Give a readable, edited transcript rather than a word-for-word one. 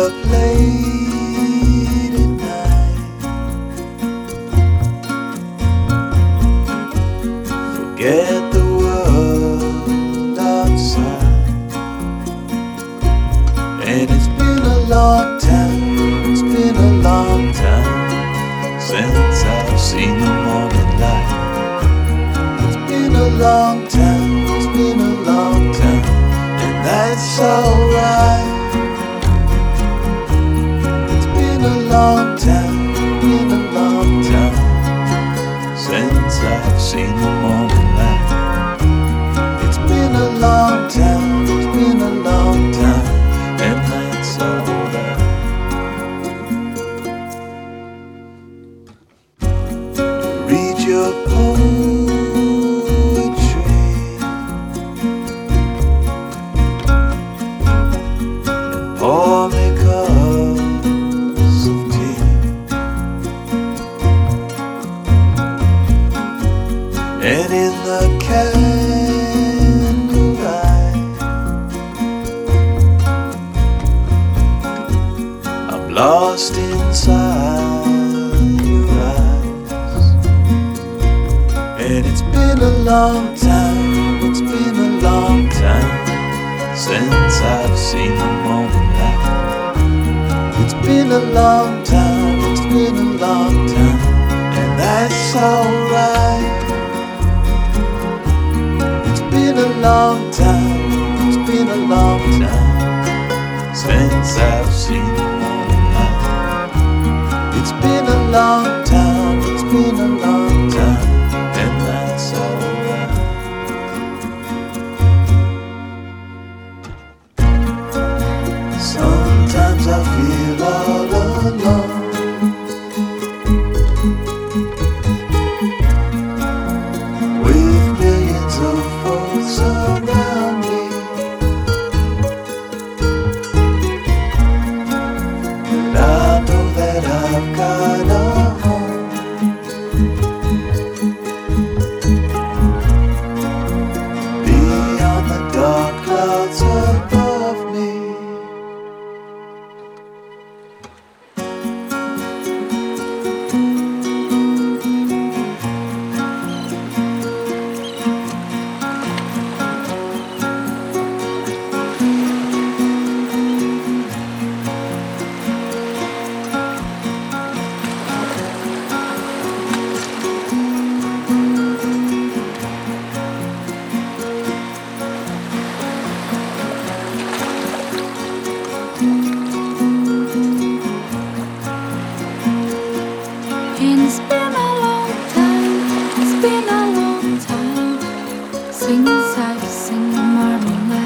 up late at night, forget the world outside. And it's been a long time, it's been a long time since I've seen the morning light. It's been a long time, it's been a long time, and that's alright. It's been a long time, been a long time since I've seen the morning light. It's been a long time, it's been a long time, and that's alright. Read your poetry and pour me cups of tea, and in the candlelight I'm lost inside your eyes. And it's been a long time, it's been a long time since I've seen the morning light. It's been a long time, it's been a long time, and that's alright. It's been a long time, it's been a long time since I've seen the morning light. It's been a long time, it's been a long time, and that's alright. Sometimes I feel all alone, with millions of folks around me, and I know that I've got a home beyond the dark clouds above me. And it's been a long time, it's been a long time since I've seen the morning light.